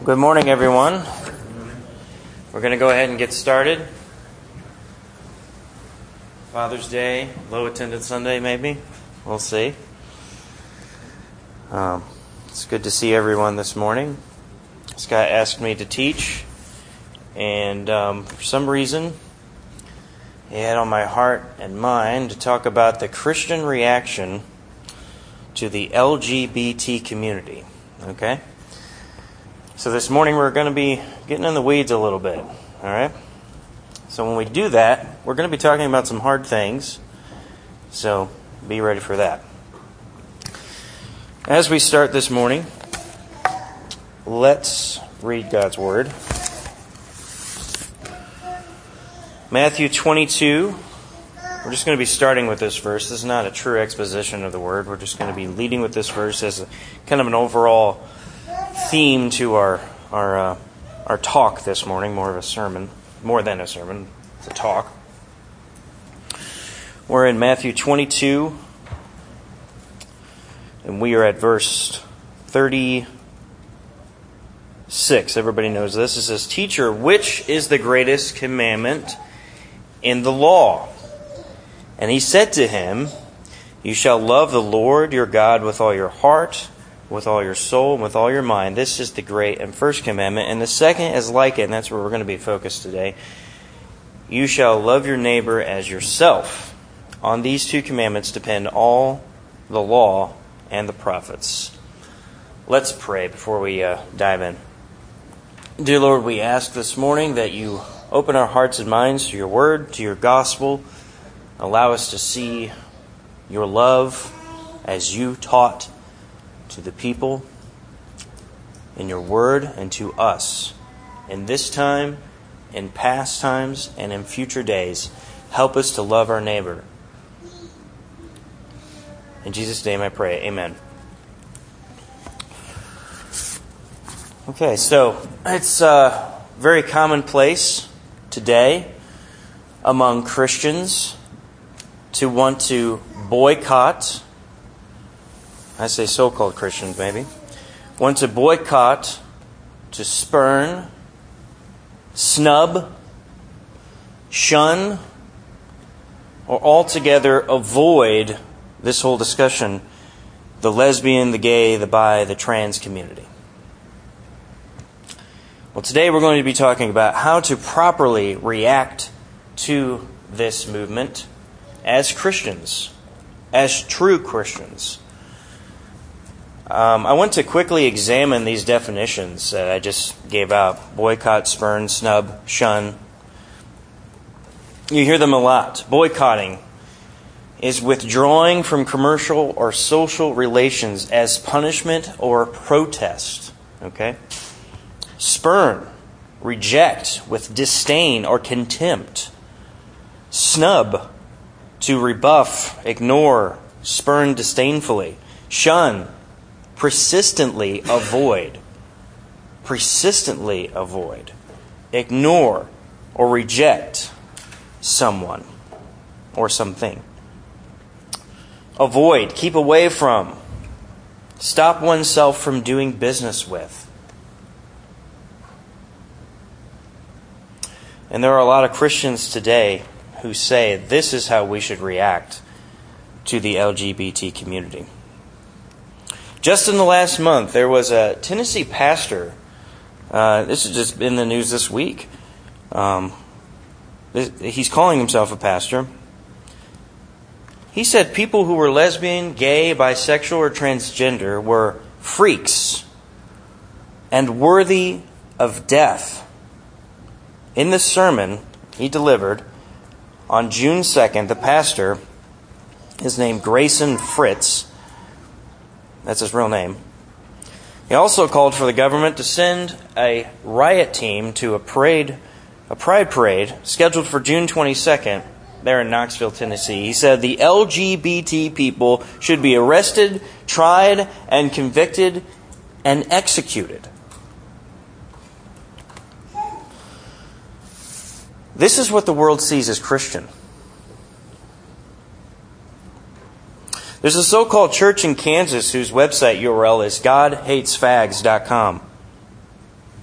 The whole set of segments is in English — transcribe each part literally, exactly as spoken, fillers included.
Good morning, everyone. We're going to go ahead and get started. Father's Day, low attendance Sunday, maybe. We'll see. Um, it's good to see everyone this morning. Scott asked me to teach, and um, for some reason, he had on my heart and mind to talk about the Christian reaction to the L G B T community. Okay? So this morning we're going to be getting in the weeds a little bit, all right? So when we do that, we're going to be talking about some hard things, so be ready for that. As we start this morning, let's read God's Word. Matthew twenty-two, we're just going to be starting with this verse. This is not a true exposition of the Word. We're just going to be leading with this verse as a, kind of an overall theme to our our uh, our talk this morning, more of a sermon, more than a sermon, it's a talk. We're in Matthew twenty-two, and we are at verse thirty-six. Everybody knows this. It says, "Teacher, which is the greatest commandment in the law?" And he said to him, "You shall love the Lord your God with all your heart, with all your soul, and with all your mind. This is the great and first commandment. And the second is like it," and that's where we're going to be focused today. "You shall love your neighbor as yourself. On these two commandments depend all the law and the prophets." Let's pray before we uh, dive in. Dear Lord, we ask this morning that you open our hearts and minds to your word, to your gospel. Allow us to see your love as you taught to the people in your word and to us in this time, in past times, and in future days. Help us to love our neighbor. In Jesus' name I pray. Amen. Okay, so it's uh, very commonplace today among Christians to want to boycott, I say so-called Christians maybe, want to boycott, to spurn, snub, shun, or altogether avoid this whole discussion, the lesbian, the gay, the bi, the trans community. Well, today we're going to be talking about how to properly react to this movement as Christians, as true Christians. Um, I want to quickly examine these definitions that I just gave out. Boycott, spurn, snub, shun. You hear them a lot. Boycotting is withdrawing from commercial or social relations as punishment or protest. Okay? Spurn, reject with disdain or contempt. Snub, to rebuff, ignore, spurn disdainfully. Shun, persistently avoid. Persistently avoid. Ignore or reject someone or something. Avoid, keep away from. Stop oneself from doing business with. And there are a lot of Christians today who say this is how we should react to the L G B T community. Just in the last month, there was a Tennessee pastor. Uh, this has just been in the news this week. Um, this, he's calling himself a pastor. He said people who were lesbian, gay, bisexual, or transgender were freaks and worthy of death. In this sermon he delivered on June second, the pastor is named Grayson Fritz. That's his real name. He also called for the government to send a riot team to a parade, a pride parade scheduled for June twenty-second there in Knoxville, Tennessee. He said the L G B T people should be arrested, tried, and convicted, and executed. This is what the world sees as Christian. There's a so-called church in Kansas whose website U R L is god hates fags dot com.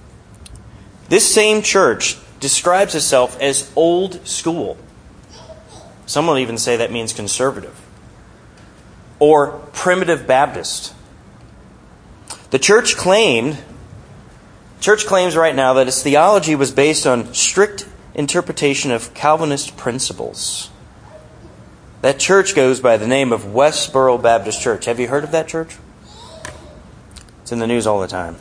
This same church describes itself as old school. Some will even say that means conservative. Or primitive Baptist. The church claimed, church claims right now that its theology was based on strict interpretation of Calvinist principles. That church goes by the name of Westboro Baptist Church. Have you heard of that church? It's in the news all the time.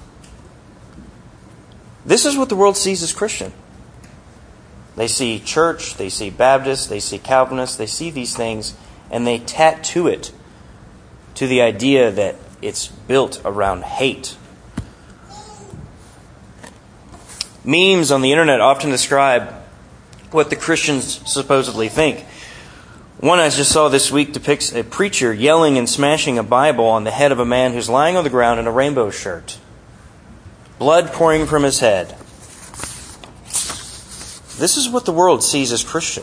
This is what the world sees as Christian. They see church, they see Baptist, they see Calvinist, they see these things, and they tattoo it to the idea that it's built around hate. Memes on the internet often describe what the Christians supposedly think. One I just saw this week depicts a preacher yelling and smashing a Bible on the head of a man who's lying on the ground in a rainbow shirt. Blood pouring from his head. This is what the world sees as Christian.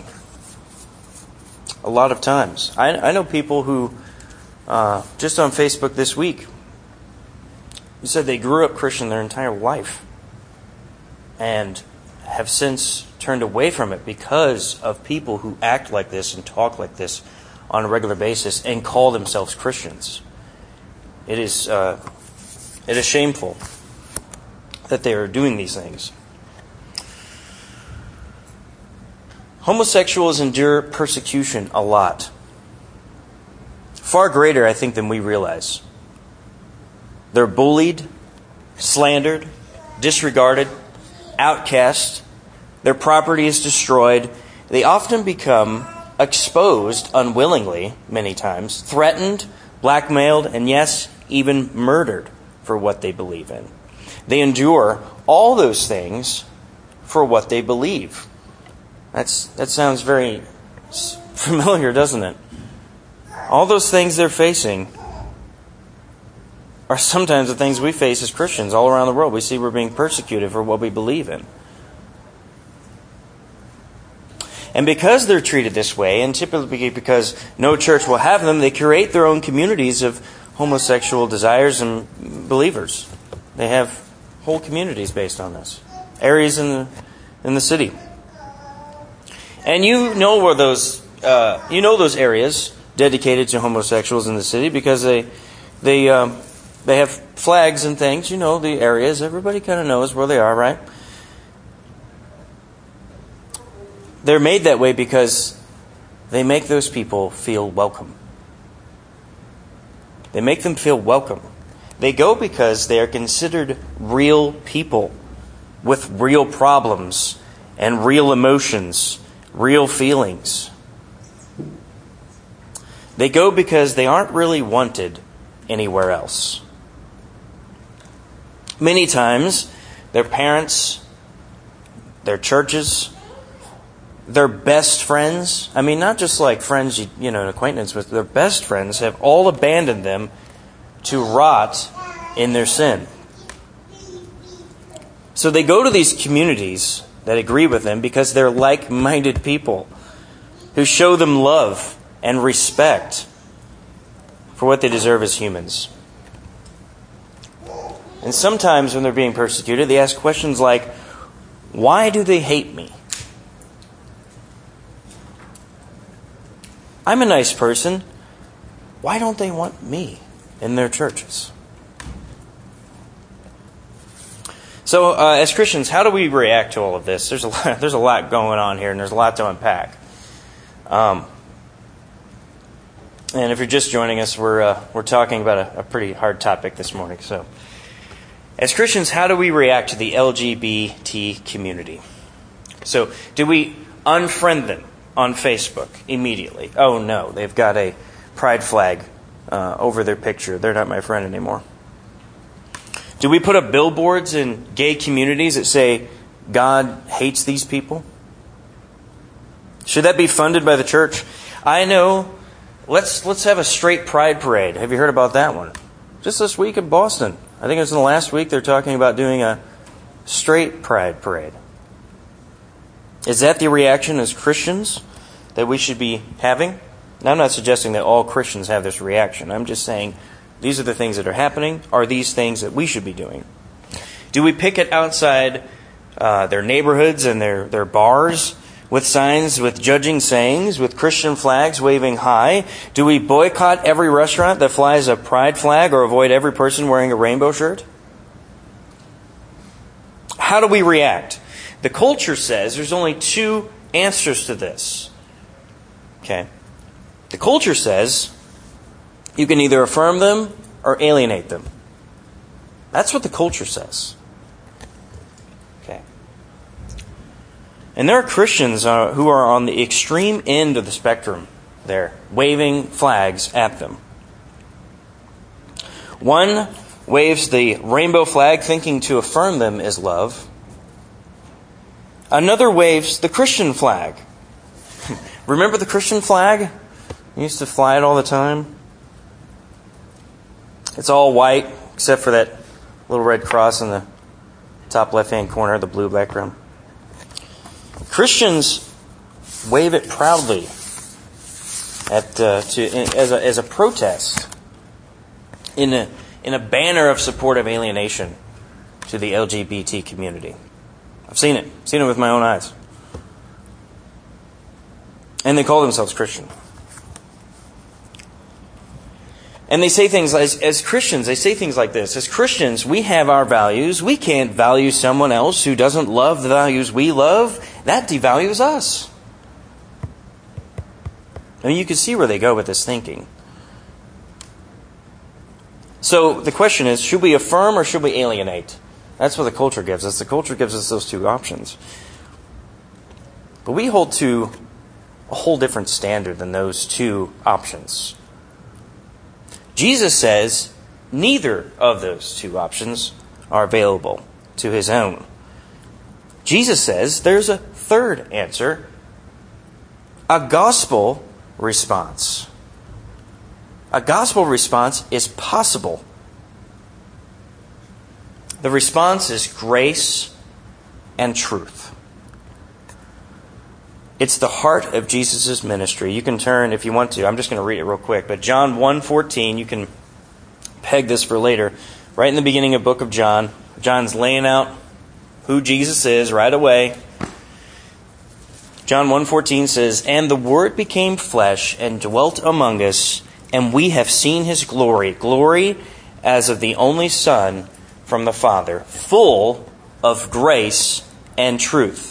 A lot of times. I, I know people who, uh, just on Facebook this week, who said they grew up Christian their entire life and have since turned away from it because of people who act like this and talk like this on a regular basis and call themselves Christians. It is, uh, it is shameful that they are doing these things. Homosexuals endure persecution a lot. Far greater, I think, than we realize. They're bullied, slandered, disregarded, outcast. Their property is destroyed. They often become exposed unwillingly, many times, threatened, blackmailed, and yes, even murdered for what they believe in. They endure all those things for what they believe. That's that sounds very familiar, doesn't it? All those things they're facing are sometimes the things we face as Christians all around the world. We see we're being persecuted for what we believe in. And because they're treated this way, and typically because no church will have them, they create their own communities of homosexual desires and believers. They have whole communities based on this. Areas in the in the city. And you know where those uh, you know those areas dedicated to homosexuals in the city because they they um, they have flags and things. You know the areas. Everybody kind of knows where they are, right? They're made that way because they make those people feel welcome. They make them feel welcome. They go because they are considered real people with real problems and real emotions, real feelings. They go because they aren't really wanted anywhere else. Many times, their parents, their churches, their best friends, I mean, not just like friends, you, you know, an acquaintance with, their best friends have all abandoned them to rot in their sin. So they go to these communities that agree with them because they're like-minded people who show them love and respect for what they deserve as humans. And sometimes when they're being persecuted, they ask questions like, why do they hate me? I'm a nice person. Why don't they want me in their churches? So, uh, as Christians, how do we react to all of this? There's a lot, there's a lot going on here, and there's a lot to unpack. Um, and if you're just joining us, we're uh, we're talking about a, a pretty hard topic this morning. So, as Christians, how do we react to the L G B T community? So, do we unfriend them on Facebook immediately? Oh no, they've got a pride flag uh, over their picture. They're not my friend anymore. Do we put up billboards in gay communities that say, God hates these people? Should that be funded by the church? I know. Let's let's have a straight pride parade. Have you heard about that one? Just this week in Boston. I think it was in the last week they're talking about doing a straight pride parade. Is that the reaction as Christians that we should be having? Now, I'm not suggesting that all Christians have this reaction. I'm just saying these are the things that are happening. Are these things that we should be doing? Do we picket outside uh, their neighborhoods and their, their bars with signs with judging sayings, with Christian flags waving high? Do we boycott every restaurant that flies a pride flag or avoid every person wearing a rainbow shirt? How do we react? The culture says there's only two answers to this. Okay. The culture says you can either affirm them or alienate them. That's what the culture says. Okay. And there are Christians uh, who are on the extreme end of the spectrum there, waving flags at them. One waves the rainbow flag thinking to affirm them is love. Another waves the Christian flag. Remember the Christian flag? You used to fly it all the time. It's all white, except for that little red cross in the top left-hand corner of the blue background. Christians wave it proudly at uh, to in, as a as a protest in a in a banner of support of alienation to the L G B T community. I've seen it, seen it with my own eyes, and they call themselves Christian. And they say things as, as Christians, they say things like this. As Christians, we have our values. We can't value someone else who doesn't love the values we love. That devalues us. I mean, you can see where they go with this thinking. So the question is, should we affirm or should we alienate? That's what the culture gives us. The culture gives us those two options. But we hold to a whole different standard than those two options. Jesus says neither of those two options are available to his own. Jesus says there's a third answer, a gospel response. A gospel response is possible. The response is grace and truth. It's the heart of Jesus' ministry. You can turn, if you want to, I'm just going to read it real quick, but John one fourteen, you can peg this for later. Right in the beginning of the book of John, John's laying out who Jesus is right away. John one fourteen says, "And the Word became flesh and dwelt among us, and we have seen His glory, glory as of the only Son from the Father, full of grace and truth."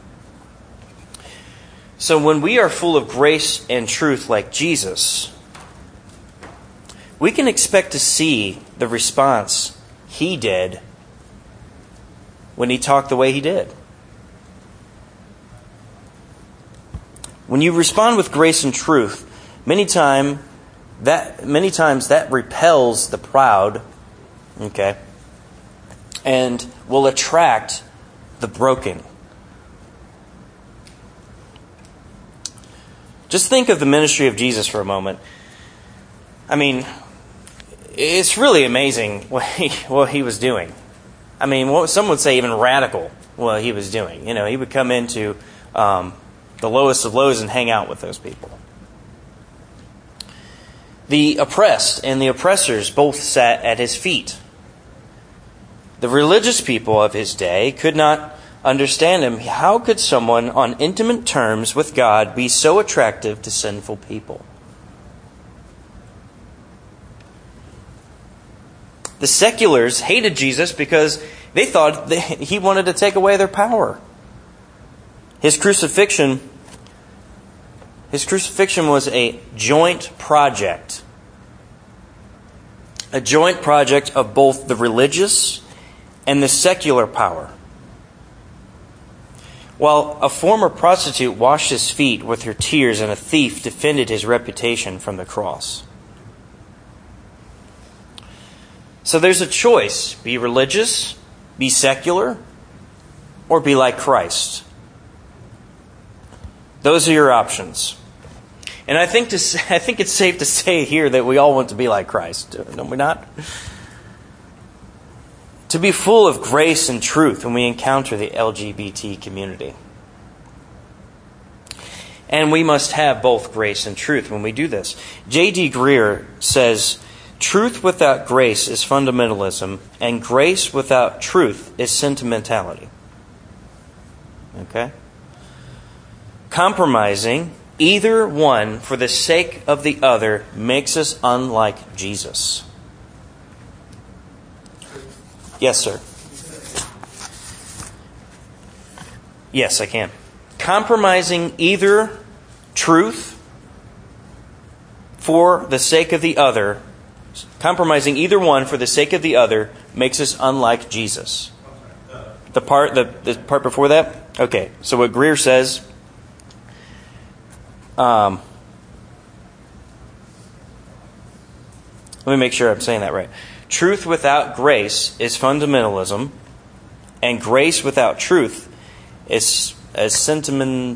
So when we are full of grace and truth like Jesus, we can expect to see the response He did when He talked the way He did. When you respond with grace and truth, many time that many times that repels the proud, okay, and will attract the broken. Just think of the ministry of Jesus for a moment. I mean, it's really amazing what he, what he was doing. I mean, what some would say even radical what he was doing. You know, he would come into um, the lowest of lows and hang out with those people. The oppressed and the oppressors both sat at his feet. The religious people of his day could not understand him. How could someone on intimate terms with God be so attractive to sinful people? The seculars hated Jesus because they thought that he wanted to take away their power. His crucifixion, his crucifixion was a joint project. A joint project of both the religious and the secular power. While a former prostitute washed his feet with her tears and a thief defended his reputation from the cross. So there's a choice. Be religious, be secular, or be like Christ. Those are your options. And I think to, I think it's safe to say here that we all want to be like Christ, don't we not? To be full of grace and truth when we encounter the L G B T community. And we must have both grace and truth when we do this. J D Greear says, "Truth without grace is fundamentalism, and grace without truth is sentimentality." Okay? Compromising either one for the sake of the other makes us unlike Jesus. Yes, sir. Yes, I can. Compromising either truth for the sake of the other, compromising either one for the sake of the other makes us unlike Jesus. The part, the, the part before that? Okay, so what Greer says, um, let me make sure I'm saying that right. Truth without grace is fundamentalism, and grace without truth is, is sentiment,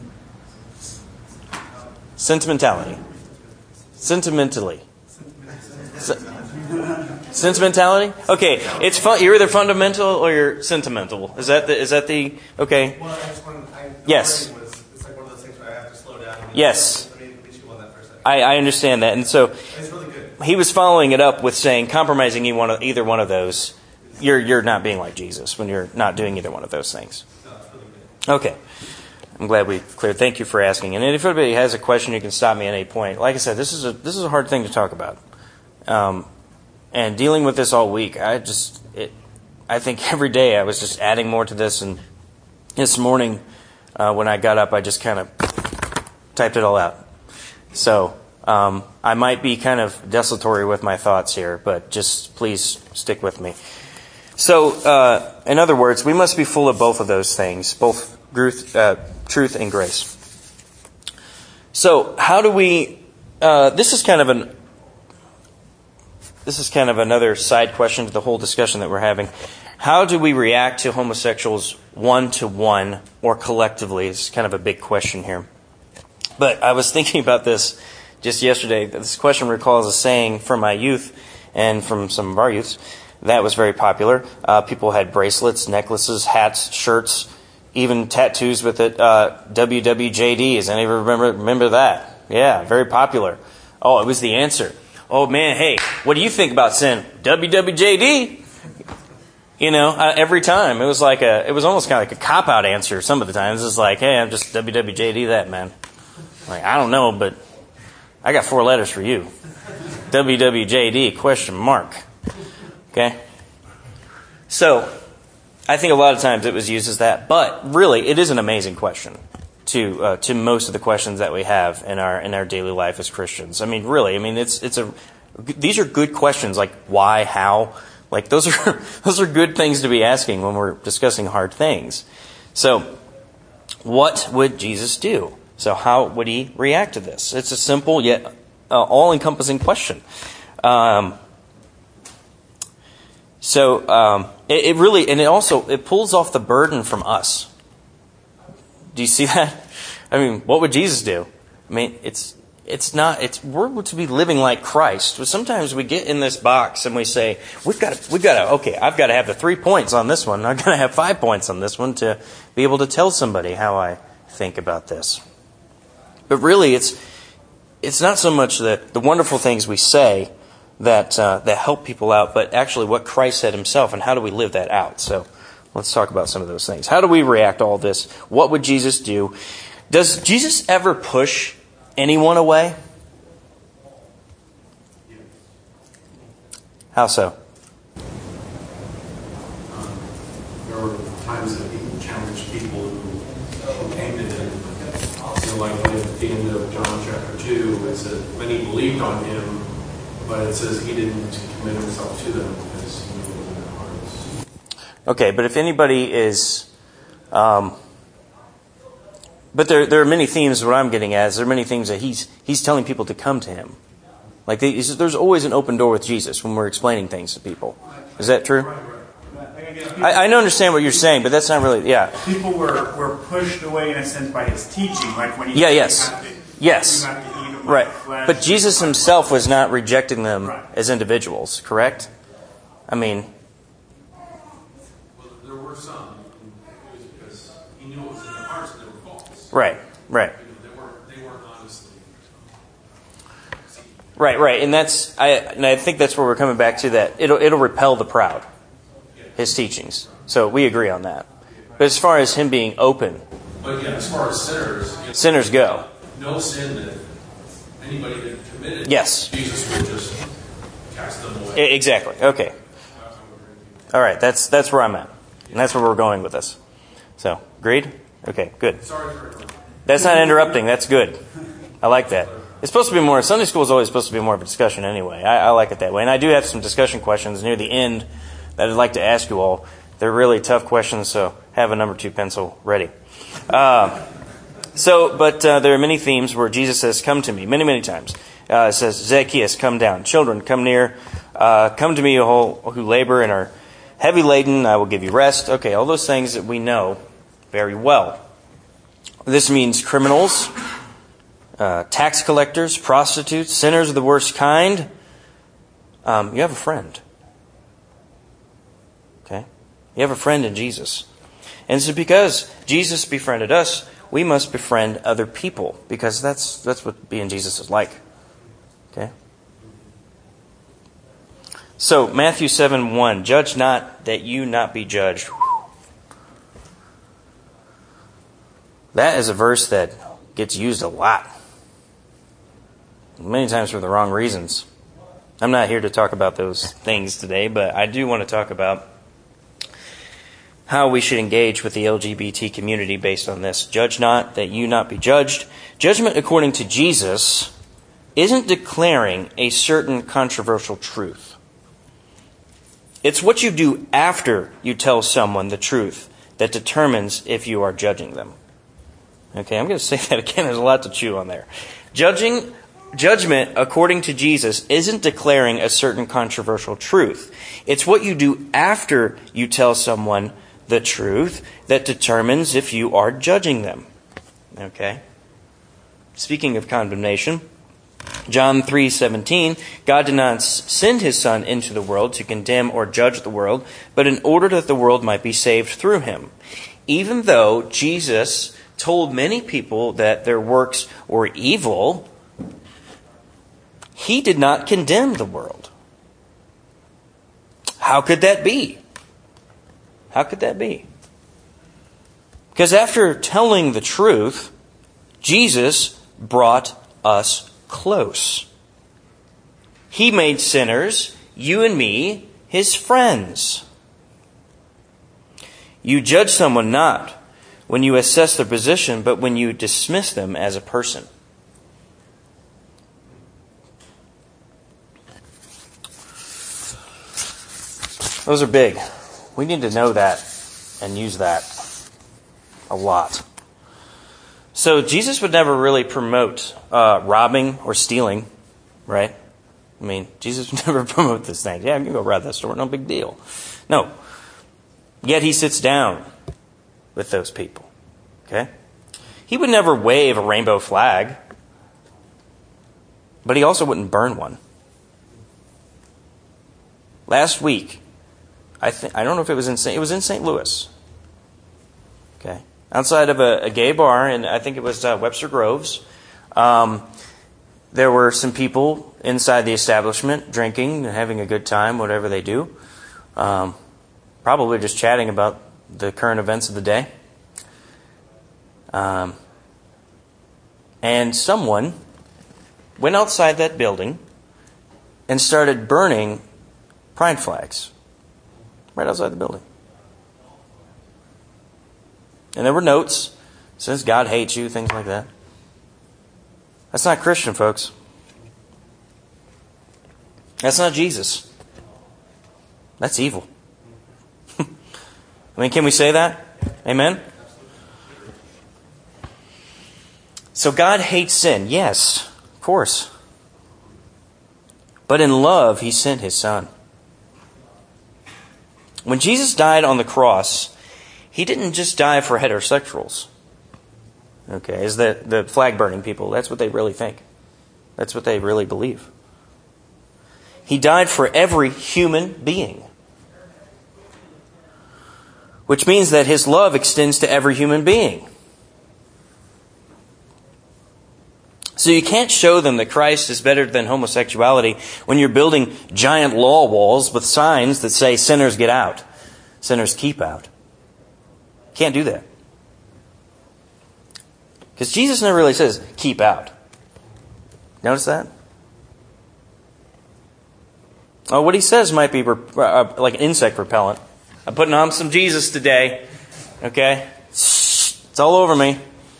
sentimentality. Sentimentally. Se- Sentimentality? Okay, it's fun. You're either fundamental or you're sentimental. Is that the? Is that the? Okay. Well, I just wanted, I, yes. Was, it's like one of those things where I have to slow down. And yes. Let me, let me chew on that for a second. I, I understand that, and so it's really good. He was following it up with saying, compromising either one of, either one of those, you're you're not being like Jesus when you're not doing either one of those things. No, it's really good. Okay. I'm glad we cleared. Thank you for asking. And if anybody has a question, you can stop me at any point. Like I said, this is a this is a hard thing to talk about. Um, and dealing with this all week, I just it. I think every day I was just adding more to this. And this morning, uh, when I got up, I just kind of typed it all out. So um, I might be kind of desultory with my thoughts here, but just please stick with me. So, uh, in other words, we must be full of both of those things, both truth, uh, truth and grace. So, how do we? Uh, this is kind of an. This is kind of another side question to the whole discussion that we're having. How do we react to homosexuals one to one or collectively? It's kind of a big question here. But I was thinking about this just yesterday. This question recalls a saying from my youth and from some of our youths that was very popular. Uh, people had bracelets, necklaces, hats, shirts, even tattoos with it. Uh, W W J D. Does anyone remember remember that? Yeah, very popular. Oh, it was the answer. Oh man, hey, what do you think about sin? W W J D. You know, uh, every time it was like a, it was almost kind of like a cop out answer. Some of the times it's like, hey, I'm just W W J D that, man. Like, I don't know, but I got four letters for you. W W J D question mark. Okay? So, I think a lot of times it was used as that, but really, it is an amazing question to uh, to most of the questions that we have in our in our daily life as Christians. I mean, really, I mean, it's it's a these are good questions like why, how, like those are those are good things to be asking when we're discussing hard things. So, what would Jesus do? So, how would he react to this? It's a simple yet uh, all-encompassing question. Um, So um, it, it really, and it also, it pulls off the burden from us. Do you see that? I mean, what would Jesus do? I mean, it's it's not, it's we're to be living like Christ. But sometimes we get in this box and we say, we've got to, we've got to, okay, I've got to have the three points on this one. I've got to have five points on this one to be able to tell somebody how I think about this. But really, it's it's not so much the, the wonderful things we say that uh, that help people out, but actually what Christ said himself, and how do we live that out? So let's talk about some of those things. How do we react to all this? What would Jesus do? Does Jesus ever push anyone away? How so? Um, there were times that he challenged people who, who came to him. You know, like at the end of John chapter two, it said many believed on him, but it says he didn't commit himself to them because he knew what was in their hearts. Okay, but if anybody is... Um, but there there are many themes, what I'm getting at is there are many things that he's he's telling people to come to him. Like they, there's always an open door with Jesus when we're explaining things to people. Is that true? I, I understand what you're saying, but that's not really... Yeah. People were, were pushed away in a sense by his teaching. Like when he Yeah, yes. had to, Yes. you have to eat of my Right. flesh. But Jesus himself was not rejecting them Right. as individuals, correct? I mean... Well, there were some, it was because he knew what was in their hearts and they were false. Right, right. You know, they weren't, they weren't honestly. Right, right. And that's I and I think that's where we're coming back to, that it'll it'll repel the proud, his teachings. So we agree on that. But as far as him being open But yeah, as far as sinners, you know, Sinners go. no sin that anybody had committed, Yes. Jesus would just cast them I- away. exactly. Okay. All right. That's that's where I'm at, and that's where we're going with this. So, agreed? Okay. Good. Sorry for it. That's not interrupting. That's good. I like that. It's supposed to be more. Sunday school is always supposed to be more of a discussion anyway. I, I like it that way, and I do have some discussion questions near the end that I'd like to ask you all. They're really tough questions, so have a number two pencil ready. Uh, so, but uh, there are many themes where Jesus says, "Come to me," many, many times. Uh, it says, "Zacchaeus, come down. Children, come near. Uh, come to me, you all who labor and are heavy laden. I will give you rest." Okay, all those things that we know very well. This means criminals, uh, tax collectors, prostitutes, sinners of the worst kind. Um, you have a friend. Okay? You have a friend in Jesus. And so because Jesus befriended us, we must befriend other people, because that's that's what being Jesus is like. Okay? So, Matthew seven one, "Judge not, that you not be judged." That is a verse that gets used a lot. Many times for the wrong reasons. I'm not here to talk about those things today, but I do want to talk about how we should engage with the L G B T community based on this. Judge not, that you not be judged. Judgment according to Jesus isn't declaring a certain controversial truth. It's what you do after you tell someone the truth that determines if you are judging them. Okay, I'm going to say that again. There's a lot to chew on there. Judging, judgment according to Jesus isn't declaring a certain controversial truth. It's what you do after you tell someone the truth that determines if you are judging them. Okay? Speaking of condemnation, John three seventeen, "God did not send his Son into the world to condemn or judge the world, but in order that the world might be saved through him." Even though Jesus told many people that their works were evil, he did not condemn the world. How could that be? How could that be? Because after telling the truth, Jesus brought us close. He made sinners, you and me, his friends. You judge someone not when you assess their position, but when you dismiss them as a person. Those are big. We need to know that and use that a lot. So Jesus would never really promote uh, robbing or stealing, right? I mean, Jesus would never promote this thing. Yeah, you can go rob that store, no big deal. No. Yet he sits down with those people. Okay? He would never wave a rainbow flag, but he also wouldn't burn one. Last week, I think I don't know if it was in Saint it was in Saint Louis. Okay, outside of a, a gay bar, and I think it was uh, Webster Groves. Um, there were some people inside the establishment drinking and having a good time, whatever they do. Um, probably just chatting about the current events of the day. Um, and someone went outside that building and started burning pride flags right outside the building. And there were notes, says God hates you, things like that. That's not Christian, folks. That's not Jesus. That's evil. I mean, can we say that? Amen? So God hates sin. Yes, of course. But in love, he sent his Son. When Jesus died on the cross, he didn't just die for heterosexuals. Okay, as the, the flag burning people, that's what they really think. That's what they really believe. He died for every human being. Which means that his love extends to every human being. So you can't show them that Christ is better than homosexuality when you're building giant law walls with signs that say sinners get out, sinners keep out. Can't do that. Because Jesus never really says, keep out. Notice that? Oh, what he says might be uh, like an insect repellent. I'm putting on some Jesus today. Okay? It's all over me.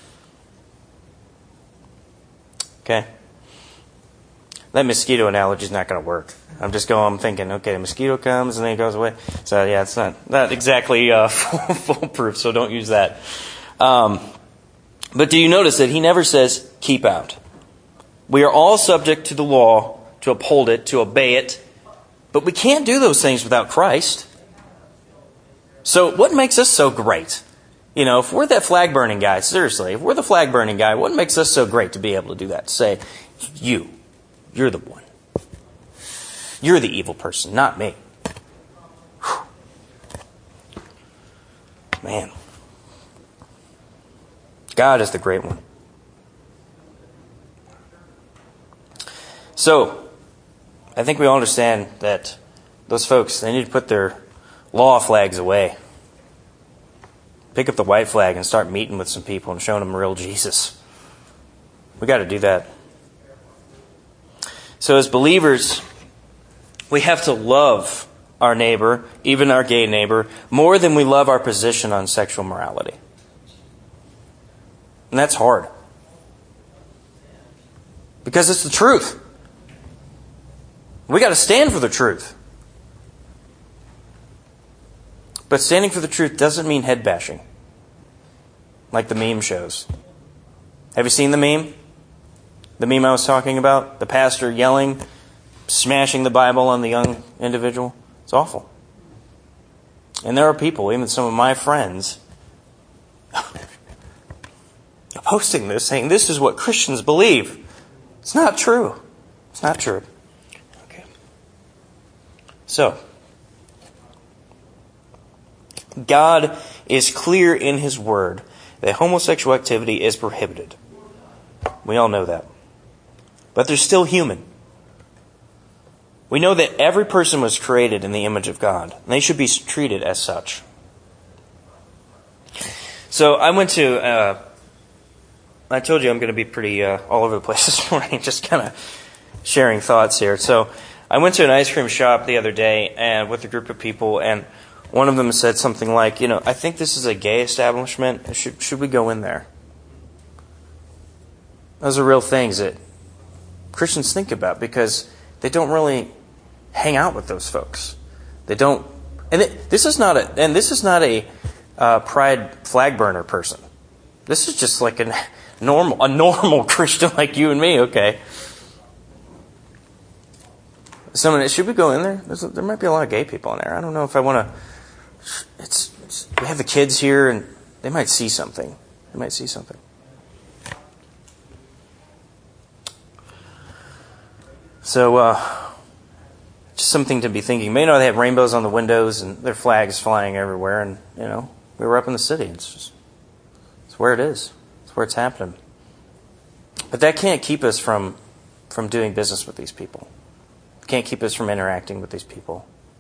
Okay? That mosquito analogy is not going to work. I'm just going, I'm thinking, okay, the mosquito comes and then it goes away. So, yeah, it's not, not exactly uh, foolproof, so don't use that. Um, but do you notice that he never says, keep out? We are all subject to the law, to uphold it, to obey it. But we can't do those things without Christ. So what makes us so great? You know, if we're that flag burning guy, seriously, if we're the flag burning guy, what makes us so great to be able to do that? To say, you, you're the one. You're the evil person, not me. Whew. Man. God is the great one. So, I think we all understand that those folks, they need to put their law flags away. Pick up the white flag and start meeting with some people and showing them real Jesus. We got to do that. So as believers, we have to love our neighbor, even our gay neighbor, more than we love our position on sexual morality. And that's hard. Because it's the truth. We got to stand for the truth. But standing for the truth doesn't mean head bashing, like the meme shows. Have you seen the meme? The meme I was talking about? The pastor yelling, smashing the Bible on the young individual? It's awful. And there are people, even some of my friends, posting this, saying this is what Christians believe. It's not true. It's not true. Okay. So, God is clear in His Word that homosexual activity is prohibited. We all know that. But they're still human. We know that every person was created in the image of God, and they should be treated as such. So I went to, uh, I told you I'm going to be pretty uh, all over the place this morning, just kind of sharing thoughts here. So I went to an ice cream shop the other day and with a group of people, and one of them said something like, you know, I think this is a gay establishment. Should, should we go in there? Those are real things that Christians think about because they don't really hang out with those folks. They don't, and it, this is not a, and this is not a uh, pride flag burner person. This is just like a normal, a normal Christian like you and me. Okay. Someone, should we go in there? There's a, there might be a lot of gay people in there. I don't know if I want to. It's, it's we have the kids here, and they might see something. They might see something. So, uh, just something to be thinking. You know, they have rainbows on the windows and their flags flying everywhere, and you know, we were up in the city. It's just, it's where it is. It's where it's happening. But that can't keep us from from doing business with these people. It can't keep us from interacting with these people.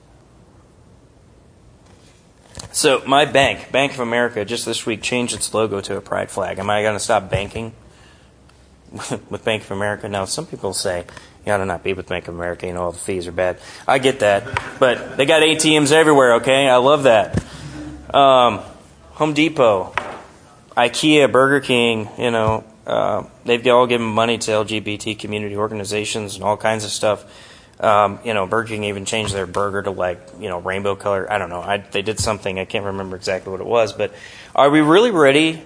So, my bank, Bank of America, just this week changed its logo to a pride flag. Am I going to stop banking with Bank of America? Now, some people say, you ought to not be with Bank of America, you know, all the fees are bad. I get that. But they got A T Ms everywhere, okay? I love that. Um, Home Depot, IKEA, Burger King, you know, uh, they've all given money to L G B T community organizations and all kinds of stuff. Um, you know, Burger King even changed their burger to like, you know, rainbow color. I don't know. I, they did something. I can't remember exactly what it was. But are we really ready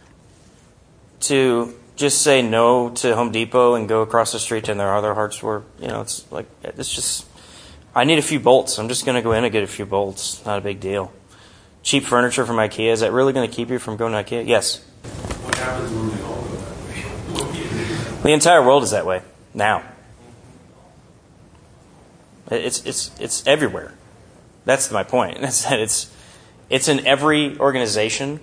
to just say no to Home Depot and go across the street to their other hardware store? You know, it's like, it's just, I need a few bolts. I'm just going to go in and get a few bolts. Not a big deal. Cheap furniture from IKEA. Is that really going to keep you from going to IKEA? Yes. What happens when we all go that way? The entire world is that way now. It's it's it's everywhere. That's my point. It's that it's it's in every organization.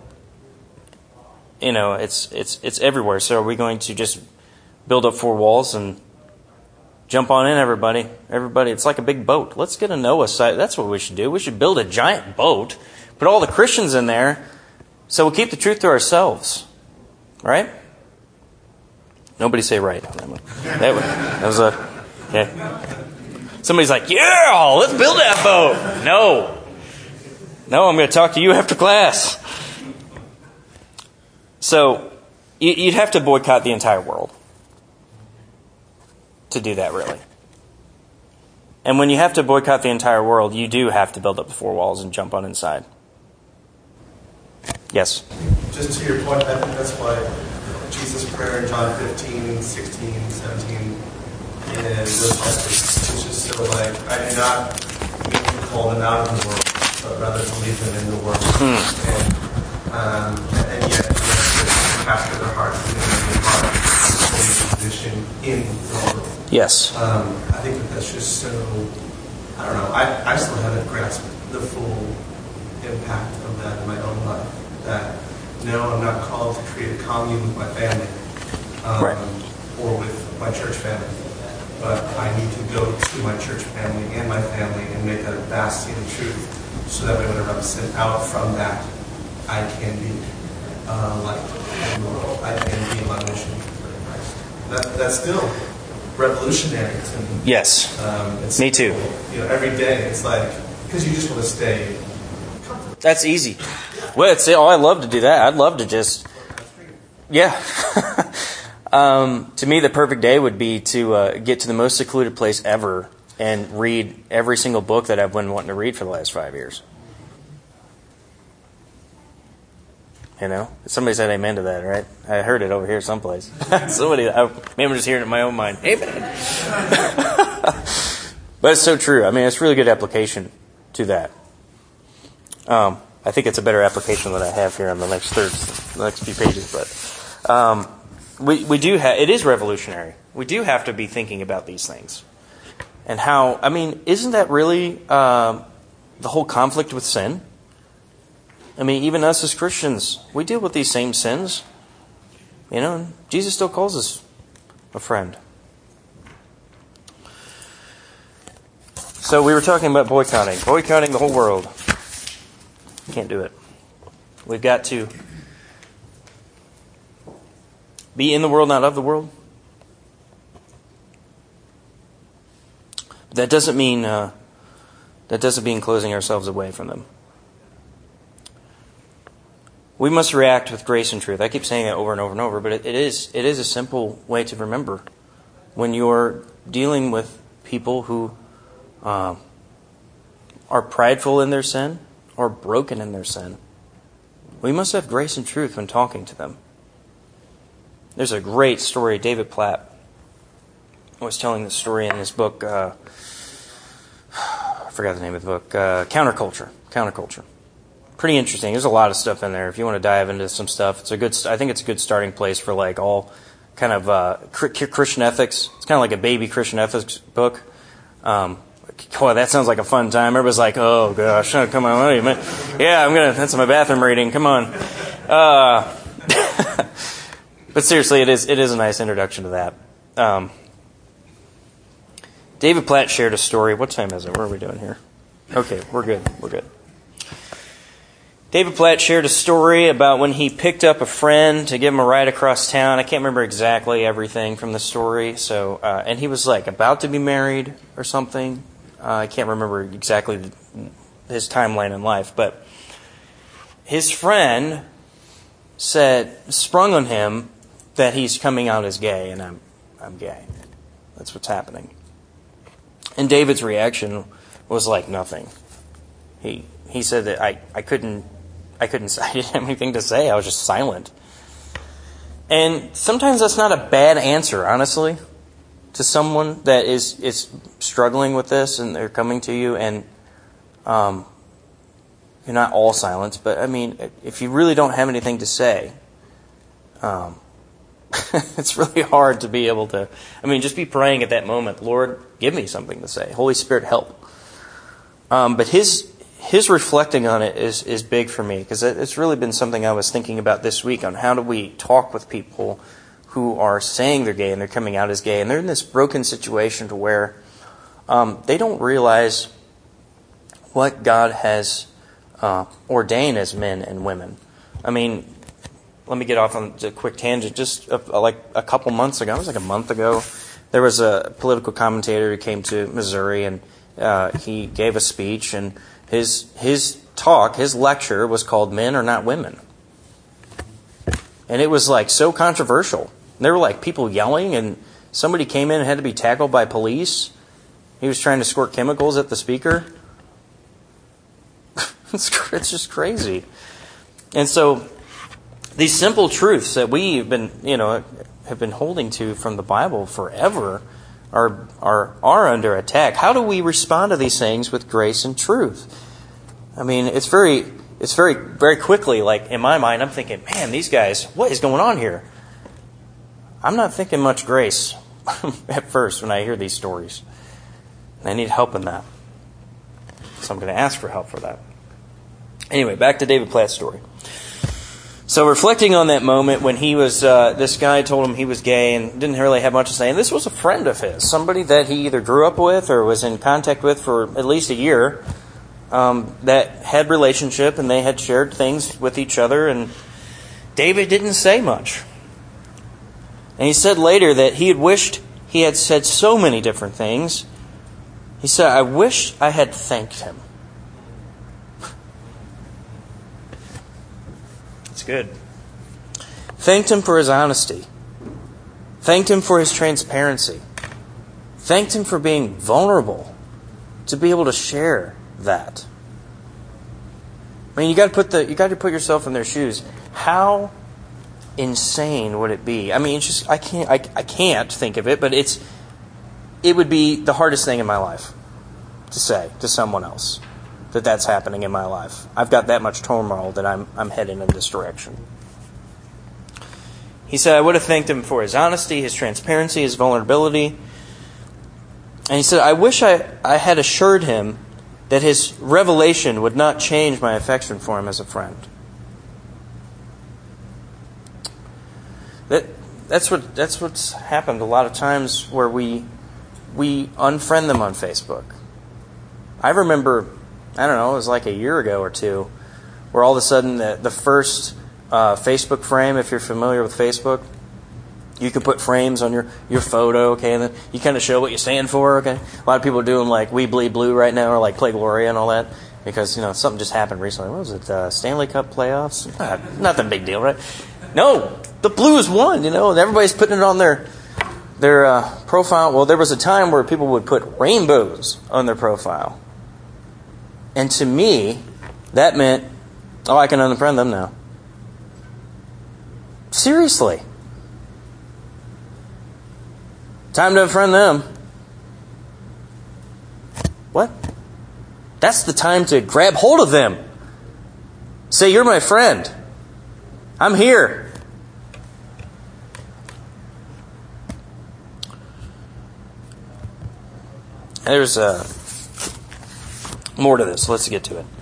You know, it's it's it's everywhere. So are we going to just build up four walls and jump on in, everybody? Everybody, it's like a big boat. Let's get a Noah site. That's what we should do. We should build a giant boat, put all the Christians in there, so we'll keep the truth to ourselves. Right? Nobody say right on that one. That, was, that was a... Okay. Somebody's like, yeah, let's build that boat. No. No, I'm going to talk to you after class. So, you'd have to boycott the entire world to do that, really. And when you have to boycott the entire world, you do have to build up the four walls and jump on inside. Yes? Just to your point, I think that's why Jesus' prayer in John fifteen, sixteen, seventeen, and those passages, it's just so like, I do not mean to call them out of the world, but rather to leave them in the world. Mm. And, um, and yet, yes, capture their hearts, and their heart, and position in the world. Yes. Um, I think that that's just so, I don't know, I, I still haven't grasped the full impact of that in my own life. That, no, I'm not called to create a commune with my family, um, right. or with my church family. But I need to go to my church family and my family and make that a bastion of truth, so that way whenever I'm sent out from that, I can be uh, like in the world. I can be my mission for Christ. That, that's still revolutionary to me. Yes. Um, it's, me too. You know, every day it's like, because you just want to stay. That's easy. Well, it's, oh, I love to do that. I'd love to just, yeah. um, to me, the perfect day would be to uh, get to the most secluded place ever and read every single book that I've been wanting to read for the last five years. You know, somebody said amen to that, right? I heard it over here someplace. Somebody, I, maybe I'm just hearing it in my own mind. Amen. But it's so true. I mean, it's really good application to that. Um, I think it's a better application than I have here on the next third, the next few pages. But um, we we do have. It is revolutionary. We do have to be thinking about these things, and how. I mean, isn't that really um, the whole conflict with sin? I mean, even us as Christians, we deal with these same sins. You know, and Jesus still calls us a friend. So we were talking about boycotting, boycotting the whole world. Can't do it. We've got to be in the world, not of the world. But that doesn't mean uh, that doesn't mean closing ourselves away from them. We must react with grace and truth. I keep saying that over and over and over, but it, it is it is a simple way to remember when you're dealing with people who uh, are prideful in their sin or broken in their sin. We must have grace and truth when talking to them. There's a great story. David Platt was telling the story in this book. Uh, I forgot the name of the book. Uh, Counterculture. Counterculture. Pretty interesting. There's a lot of stuff in there. If you want to dive into some stuff, it's a good. I think it's a good starting place for like all kind of uh, Christian ethics. It's kind of like a baby Christian ethics book. Um, boy, that sounds like a fun time. Everybody's like, "Oh gosh, oh, come on, what are you, man? Yeah, I'm gonna. That's my bathroom reading. Come on." Uh, but seriously, it is. It is a nice introduction to that. Um, David Platt shared a story. What time is it? What are we doing here? Okay, we're good. We're good. David Platt shared a story about when he picked up a friend to give him a ride across town. I can't remember exactly everything from the story. So, uh, and he was like about to be married or something. Uh, I can't remember exactly the, his timeline in life, but his friend said, sprung on him that he's coming out as gay, and I'm, I'm gay. That's what's happening. And David's reaction was like nothing. He he said that I, I couldn't. I couldn't, I didn't have anything to say. I was just silent. And sometimes that's not a bad answer, honestly, to someone that is, is struggling with this and they're coming to you and um, you're not all silence, but I mean, if you really don't have anything to say, um, it's really hard to be able to, I mean, just be praying at that moment, Lord, give me something to say. Holy Spirit, help. Um, but his His reflecting on it is, is big for me because it's really been something I was thinking about this week on how do we talk with people who are saying they're gay and they're coming out as gay and they're in this broken situation to where um, they don't realize what God has uh, ordained as men and women. I mean, let me get off on a quick tangent. Just a, like a couple months ago, it was like a month ago, there was a political commentator who came to Missouri, and uh, he gave a speech, and his his talk, his lecture was called "Men Are Not Women," and it was like so controversial. There were like people yelling, and somebody came in and had to be tackled by police. He was trying to squirt chemicals at the speaker. it's, it's just crazy. And so these simple truths that we've been, you know, have been holding to from the Bible forever are are are under attack. How do we respond to these things with grace and truth? I mean, it's very it's very very quickly, like in my mind, I'm thinking, man, these guys, what is going on here? I'm not thinking much grace at first when I hear these stories. I need help in that. So I'm going to ask for help for that. Anyway, back to David Platt's story. So reflecting on that moment when he was, uh, this guy told him he was gay and didn't really have much to say. And this was a friend of his, somebody that he either grew up with or was in contact with for at least a year, um, that had relationship and they had shared things with each other. And David didn't say much. And he said later that he had wished he had said so many different things. He said, I wish I had thanked him. It's good. Thanked him for his honesty. Thanked him for his transparency. Thanked him for being vulnerable to be able to share that. I mean, you got to put the you got to put yourself in their shoes. How insane would it be? I mean, it's just I can't I, I can't think of it, but it's it would be the hardest thing in my life to say to someone else that that's happening in my life. I've got that much turmoil that I'm I'm heading in this direction. He said, I would have thanked him for his honesty, his transparency, his vulnerability. And he said, I wish I, I had assured him that his revelation would not change my affection for him as a friend. That that's what that's what's happened a lot of times where we we unfriend them on Facebook. I remember, I don't know, it was like a year ago or two, where all of a sudden the, the first uh, Facebook frame, if you're familiar with Facebook, you can put frames on your, your photo, okay, and then you kind of show what you stand for, okay. A lot of people are doing like We Bleed Blue right now, or like Play Gloria and all that, because, you know, something just happened recently. What was it, uh, Stanley Cup playoffs? Not, nothing big deal, right? No, the Blues won, you know, and everybody's putting it on their their uh, profile. Well, there was a time where people would put rainbows on their profile. And to me, that meant, oh, I can unfriend them now. Seriously. Time to unfriend them. What? That's the time to grab hold of them. Say, you're my friend. I'm here. There's a... more to this. Let's get to it.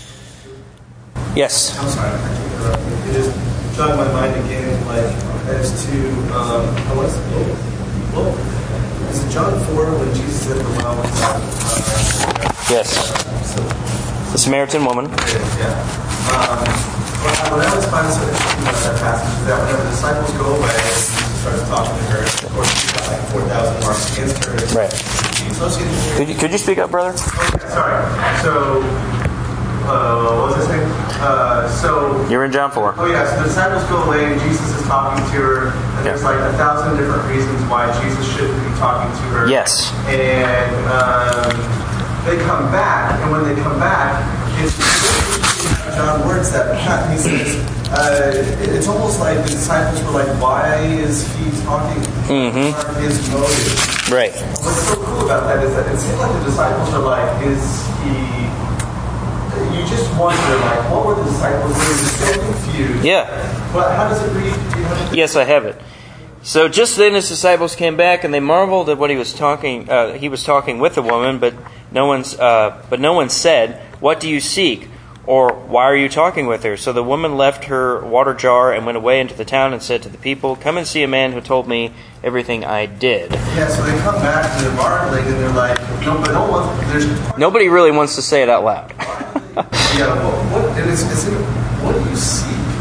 Yes. I'm sorry. It just jogged my mind again, like as to um, I was. Oh, oh, is it John four when Jesus said the well was uh, yes. So, the Samaritan woman. Yeah. Um, what I always find so interesting about that passage is that whenever the disciples go away, Jesus starts talking to her. Of course, she's got like four thousand marks against her. Right. Could you, could you speak up, brother? Okay, sorry. So, uh, what was I saying? Uh, so you're in John four. Oh yeah. So the disciples go away, and Jesus is talking to her, and yeah. There's like a thousand different reasons why Jesus shouldn't be talking to her. Yes. And um, they come back, and when they come back, it's John words that he says. Uh, it's almost like the disciples were like, why is he talking? Mm-hmm. What are his motives? Right. What's so cool about that is that it seems like the disciples are like, is he... You just wonder, like, what were the disciples doing? They're so confused. Yeah. But how does it read? Do you have it? Yes, I have it. So just then his disciples came back, and they marveled at what he was talking. Uh, he was talking with the woman, but no one's. Uh, but no one said, "What do you seek?" Or, "Why are you talking with her?" So the woman left her water jar and went away into the town and said to the people, "Come and see a man who told me everything I did." Yeah, so they come back and they're marveling and they're like, no, but no one, there's... Nobody really wants to say it out loud. Yeah, well, what, and it's, it's, what do you seek?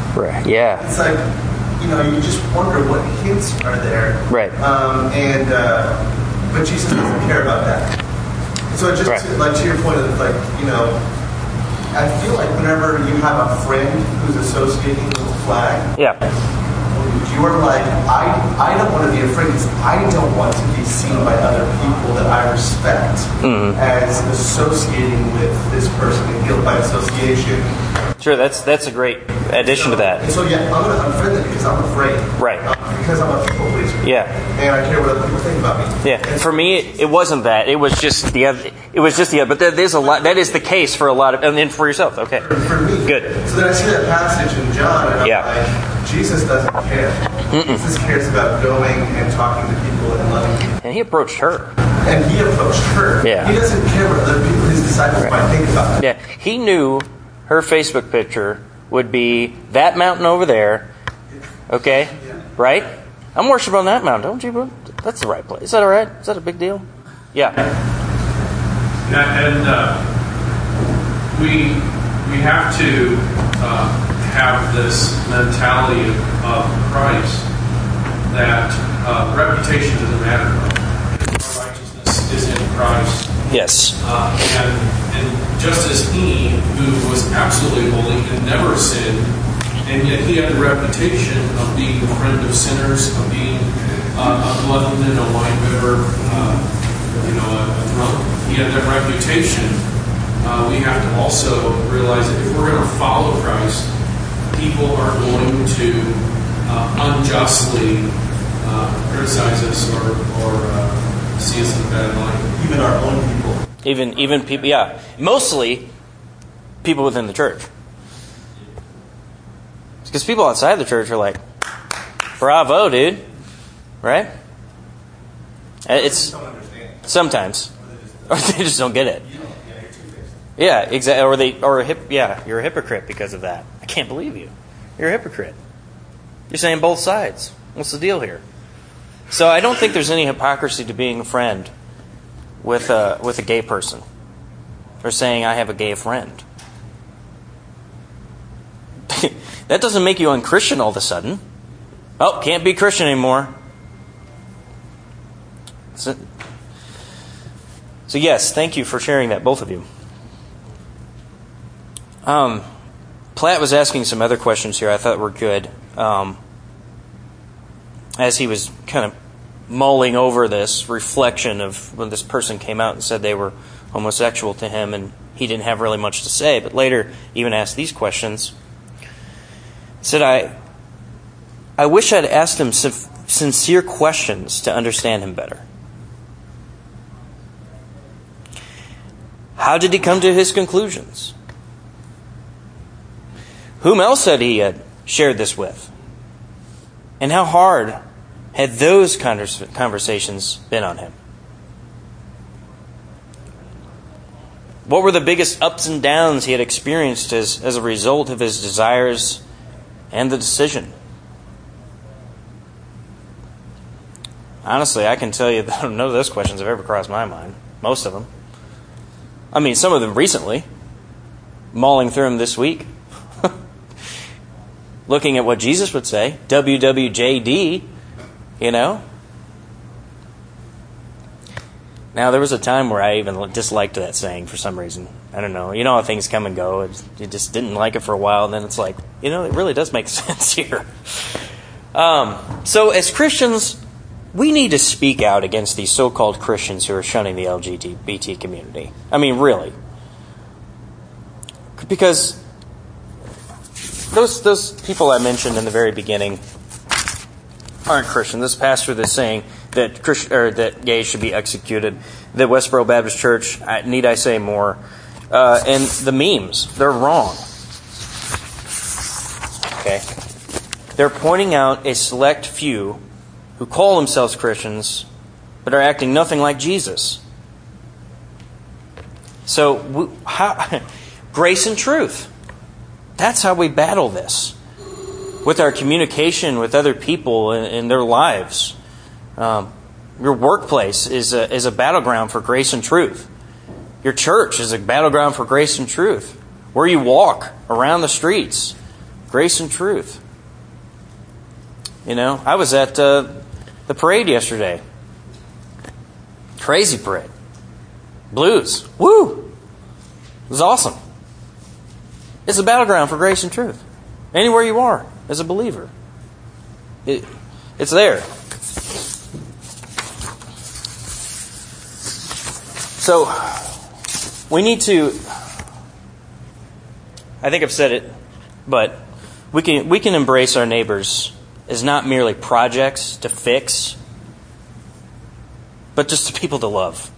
Right. Yeah. It's like, you know, you just wonder what hints are there. Right. Um, and uh, but Jesus doesn't care about that. So just right. to, like to your point of like, you know, I feel like whenever you have a friend who's associating with a flag, yeah. you are like, I I don't want to be afraid because I don't want to be seen by other people that I respect mm-hmm. as associating with this person and guilt by association. Sure, that's that's a great addition so, to that. And so yeah, I'm going to unfriend them because I'm afraid. Right. Um, because I'm a people pleaser. Yeah. And I care what other people think about me. Yeah. For me, it, it wasn't that. It was just the other. It was just the other. But that is a lot. That is the case for a lot of. And then for yourself, okay. For, for me. Good. So then I see that passage in John, and I'm yeah. like, Jesus doesn't care. Mm-mm. Jesus cares about going and talking to people and loving people. And he approached her. And he approached her. Yeah. He doesn't care what other people, his disciples, right. might think about him. Yeah. He knew her Facebook picture would be that mountain over there. Okay? Yeah. Right? I'm worshiping on that mountain, don't you, bro? That's the right place. Is that all right? Is that a big deal? Yeah. Yeah, and uh, we we have to uh, have this mentality of Christ that uh, reputation doesn't matter. Our righteousness is in Christ. Yes. Uh, and, and just as he, who was absolutely holy and never sinned, and yet he had the reputation of being a friend of sinners, of being uh, a glutton and a wine bibber, uh, you know, a, a drunk. He had that reputation. Uh, we have to also realize that if we're going to follow Christ, people are going to uh, unjustly uh, criticize us or, or uh, see us in a bad light. Even our own people. Even even people, yeah. Mostly people within the church. Because people outside the church are like, bravo, dude. Right? It's sometimes. Or they just don't get it. Yeah, exactly. Or they or a hip yeah, you're a hypocrite because of that. I can't believe you. You're a hypocrite. You're saying both sides. What's the deal here? So I don't think there's any hypocrisy to being a friend with a with a gay person. Or saying I have a gay friend. That doesn't make you unchristian all of a sudden. Oh, can't be Christian anymore. So, so yes, thank you for sharing that, both of you. Um, Platt was asking some other questions here I thought were good. Um, as he was kind of mulling over this reflection of when this person came out and said they were homosexual to him, and he didn't have really much to say, but later even asked these questions. He said, I, I wish I'd asked him some sincere questions to understand him better. How did he come to his conclusions? Whom else had he had shared this with? And how hard had those conversations been on him? What were the biggest ups and downs he had experienced as, as a result of his desires and the decision? Honestly, I can tell you that none of those questions have ever crossed my mind. Most of them. I mean, some of them recently. Mulling through them this week. Looking at what Jesus would say. W W J D. You know? Now, there was a time where I even disliked that saying for some reason. I don't know. You know how things come and go. You just didn't like it for a while, and then it's like, you know, it really does make sense here. Um, so, as Christians, we need to speak out against these so-called Christians who are shunning the L G B T community. I mean, really. Because those those people I mentioned in the very beginning aren't Christian. This pastor that's saying that Christ, or that gays should be executed, the Westboro Baptist Church, need I say more? Uh, and the memes, they're wrong. Okay, they're pointing out a select few who call themselves Christians, but are acting nothing like Jesus. So, we, how, grace and truth. That's how we battle this. With our communication with other people in, in their lives. Um, your workplace is a, is a battleground for grace and truth. Your church is a battleground for grace and truth. Where you walk around the streets, Grace and truth. You know, I was at uh, the parade yesterday. Crazy parade. Blues. Woo! It was awesome. It's a battleground for grace and truth. Anywhere you are as a believer. It, it's there. So, we need to, I think I've said it, but we can we can embrace our neighbors as not merely projects to fix, but just the people to love.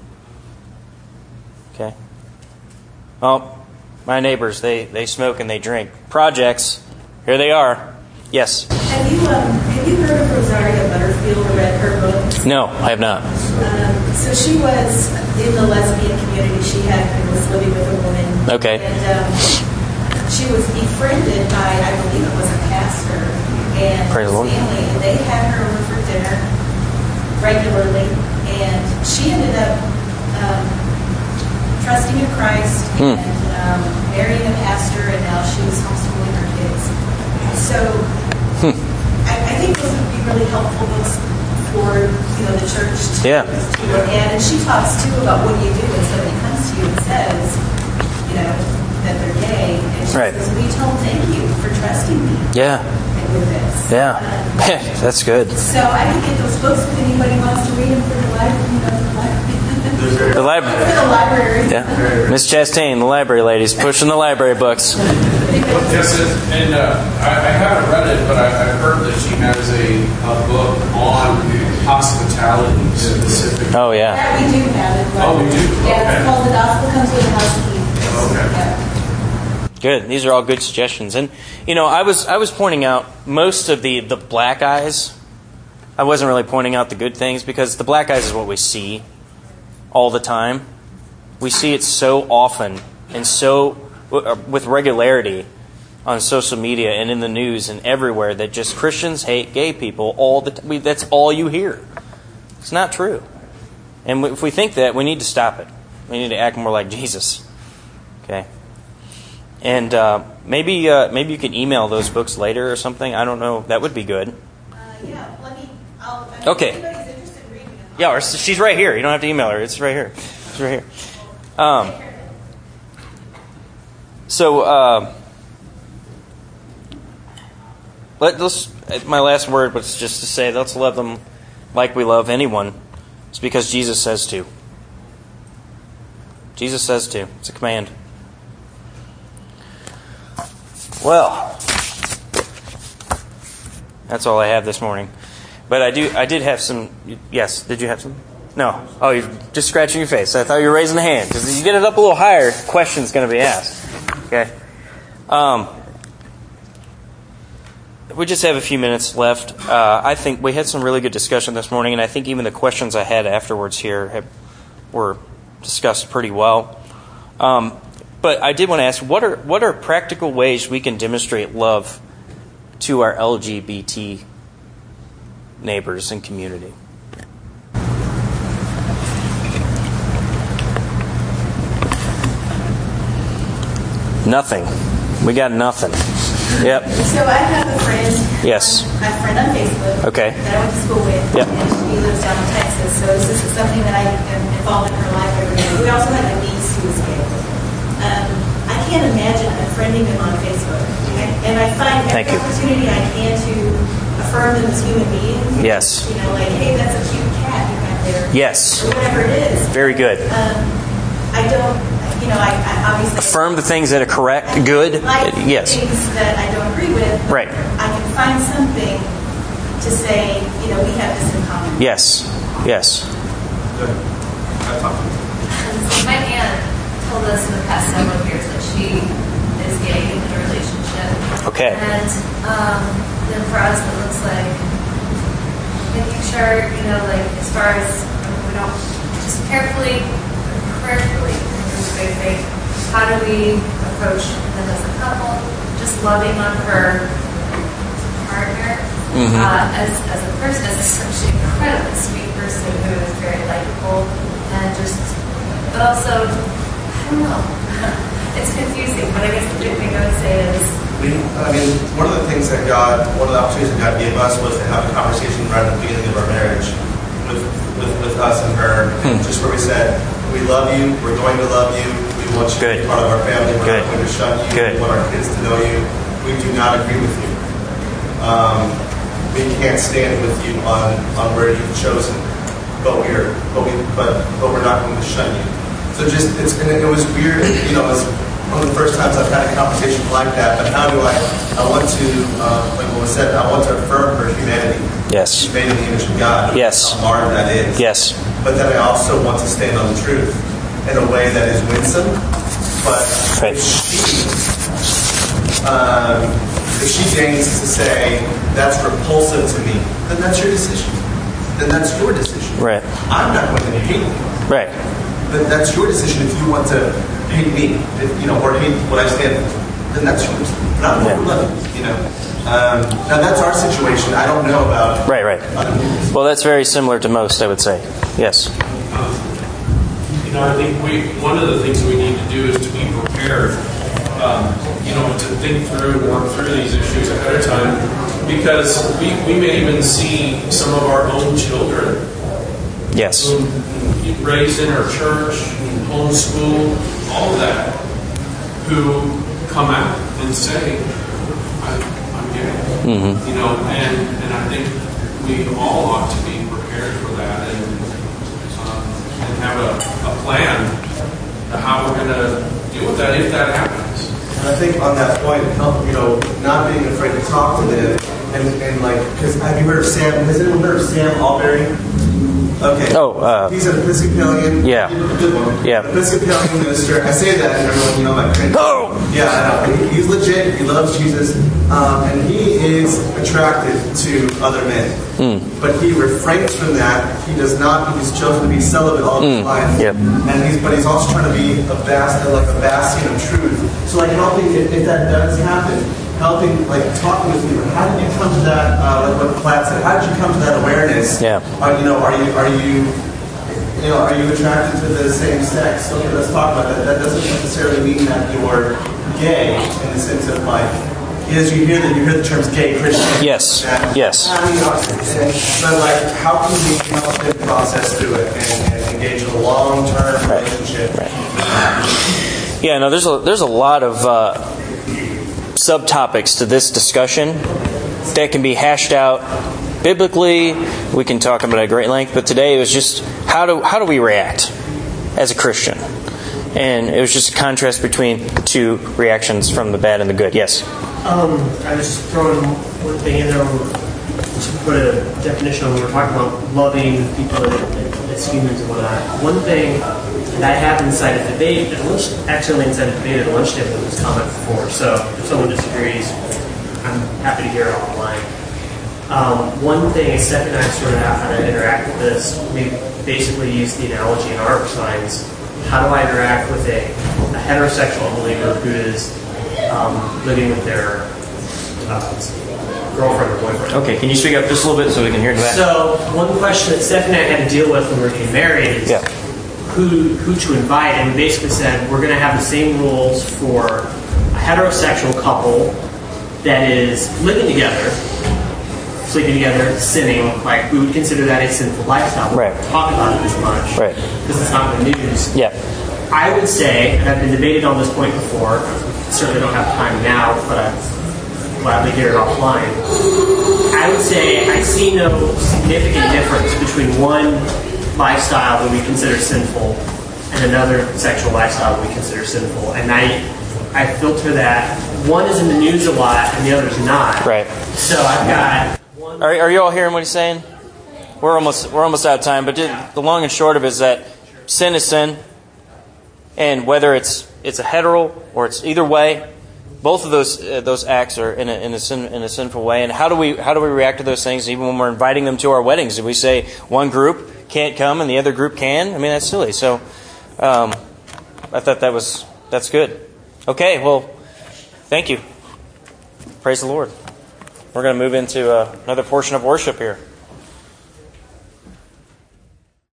Okay? Well, my neighbors, they, they smoke and they drink. Projects, here they are. Yes? Have you um, have you heard of Rosaria Butterfield or read her book? No, I have not. Um, so she was in the lesbian community. She had was living with a woman. Okay. And um, she was befriended by, I believe it was a pastor, and Praise his the Lord. family. And they had her over for dinner regularly, and she ended up um, trusting in Christ Hmm. and um, marrying a pastor, and now she's homeschooling her kids. So Hmm. I, I think those would be really helpful books for you know the church to, Yeah. to look at. And she talks too about what do you do when somebody comes to you and says, you know, that they're gay, and she Right. says, "We tell them thank you for trusting me Yeah. with this." Yeah. Um, That's good. so I can get those books if anybody wants to read them for the library. You know, the library. The library. For the library. Yeah. Miss Chastain, the library ladies, pushing the library books. Yes, and uh, I, I haven't read it, but I, I've heard that she has a, a book on hospitality specifically. Oh, yeah. That we do have it. Oh, we do? Yeah, Okay. it's called The Gospel Comes with a House Key. Okay. Yeah. Good. These are all good suggestions. And, you know, I was I was pointing out most of the, the black eyes. I wasn't really pointing out the good things because the black eyes is what we see all the time. We see it so often and so with regularity on social media and in the news and everywhere that just Christians hate gay people all the time. That's all you hear. It's not true. And if we think that, we need to stop it. We need to act more like Jesus. Okay? And uh, maybe uh, maybe you can email those books later or something. I don't know. That would be good. Uh, yeah, let me. I'll, I mean, Okay. If anybody's interested in reading them, Yeah, or she's right here. You don't have to email her. It's right here. It's right here. Um, so, uh, let, let's. My last word was just to say, let's love them like we love anyone. It's because Jesus says to. Jesus says to. It's a command. Well, that's all I have this morning. But I do. I did have some. Yes. Did you have some? No. Oh, you're just scratching your face. I thought you were raising the hand. Because if you get it up a little higher, question's going to be asked. Okay. Um, we just have a few minutes left. Uh, I think we had some really good discussion this morning, and I think even the questions I had afterwards here have, were discussed pretty well. Um, but I did want to ask, what are what are practical ways we can demonstrate love to our L G B T neighbors and community? Nothing. We got nothing. Yep. So I have a friend. Yes. Um, a friend on Facebook. Okay. That I went to school with. Yep. And she lives down in Texas. So this is something that I am involved in her life every day. We also have a niece who is gay. Um, I can't imagine unfriending them on Facebook. And, and I find every Thank you. opportunity I can to affirm them as human beings. Yes. You know, like, hey, that's a cute cat you have there. Yes. Or whatever it is. Very good. Um, I don't, you know, I, I obviously... Affirm the things that are correct, good. Like Yes. things that I don't agree with. but Right. I can find something to say, you know, we have this in common. Yes. Yes. I talked to So my aunt told us in the past several years that she is gay in a relationship. Okay. And um, then for us, it looks like making sure, you know, like as far as we don't just carefully, prayerfully, how do we approach them as a couple? Just loving on her partner Mhm. uh, as as a person, as a, such an incredibly sweet person who is very likable and just, but also, I don't know, it's confusing. But I guess the big thing I would say is We, uh, I mean, one of the things that God, one of the opportunities that God gave us was to have a conversation right at the beginning of our marriage with with, with us and her, Hmm. just where we said, we love you, we're going to love you, we want you Good. to be part of our family, we're Good. not going to shun you, Good. we want our kids to know you, we do not agree with you. Um, we can't stand with you on, on where you've chosen, but we're but we but but we're not going to shun you. So just it's and it was weird, you know, it was one of the first times I've had a conversation like that. But how do I? I want to, uh, like what was said, I want to affirm her humanity. Yes. She's made in the image of God. Yes. How hard that is. Yes. But then I also want to stand on the truth in a way that is winsome. But Right. if she, um, if she deigns to say that's repulsive to me, then that's your decision. Then that's your decision. Right. I'm not going to hate you. Right. But that's your decision if you want to hate me, if, you know, or hate what I stand for. Then that's yours. But I'm going to love you. You know. Um, now that's our situation. I don't know about Right. Right. other people's. Well, that's very similar to most, I would say. Yes. You know, I think we one of the things we need to do is to be prepared. Um, you know, to think through and work through these issues ahead of time, because we, we may even see some of our own children Yes. who raised in our church, homeschool, all of that, who come out and say, I, I'm gay. Mm-hmm. You know, and, and I think we all ought to be prepared for that and um, and have a, a plan to how we're going to deal with that if that happens. And I think on that point, help, you know, not being afraid to talk to them, and, and like, because have you heard of Sam? Has anyone heard of Sam Alberry? Okay. Oh, uh, he's an Episcopalian. Yeah. Good one. Yeah. Episcopalian minister. I say that, and everyone, you know, my cringe. Oh! Yeah, I know. He- He's legit. He loves Jesus, um, and he is attracted to other men. Mm. But he refrains from that. He does not. He's chosen to be celibate all his Mm. life. Yep. And he's, but he's also trying to be a bast, like a bastion of truth. So, like, helping if, if that does happen, helping, like, talking with people. How did you come to that? Uh, like what Platt said. How did you come to that awareness? Yeah. Are, you know, are you are you you know are you attracted to the same sex? Okay, let's talk about that. That doesn't necessarily mean that you're gay in the sense of like. Yes, you hear that you hear the terms gay Christian. Yes. And, Yes. I mean, and, but like, how can we help them process through it and, and engage in a long-term Right. relationship? Right. Yeah, no, there's a, there's a lot of uh, subtopics to this discussion that can be hashed out biblically. We can talk about it at great length, but today it was just how do how do we react as a Christian? And it was just a contrast between the two reactions from the bad and the good. Yes? Um, I was just throwing one thing in there to put a definition on when we're talking about loving people as humans and whatnot. One thing that I have inside a debate, at lunch, actually inside a debate at a lunch table, was comment before. So if someone disagrees, I'm happy to hear it online. Um, one thing is Steph and I sorted out how to interact with this. We basically used the analogy in our minds. How do I interact with a, a heterosexual unbeliever who is um, living with their uh, girlfriend or boyfriend? Okay, can you speak up just a little bit so we can hear that? So one question that Steph and I had to deal with when we were getting married is Yeah. who who to invite, and we basically said we're going to have the same rules for a heterosexual couple that is living together, sleeping together, sinning. Like, we would consider that a sinful lifestyle. We Right. don't talk about it as much Right. because it's not in the news. Yeah. I would say, and I've been debated on this point before, certainly don't have time now, but I'd gladly hear it offline. I would say I see no significant difference between one lifestyle that we consider sinful and another sexual lifestyle that we consider sinful. And I I filter that. One is in the news a lot and the other is not. Right. So I've got one. Are, are you all hearing what he's saying? We're almost we're almost out of time, but the long and short of it is that sin is sin, and whether it's it's a hetero or it's either way, both of those uh, those acts are in a in a, sin, in a sinful way. And how do we how do we react to those things? Even when we're inviting them to our weddings, do we say one group can't come and the other group can? I mean, that's silly. So um, I thought that was that's good. Okay, well, thank you. Praise the Lord. We're going to move into uh, another portion of worship here.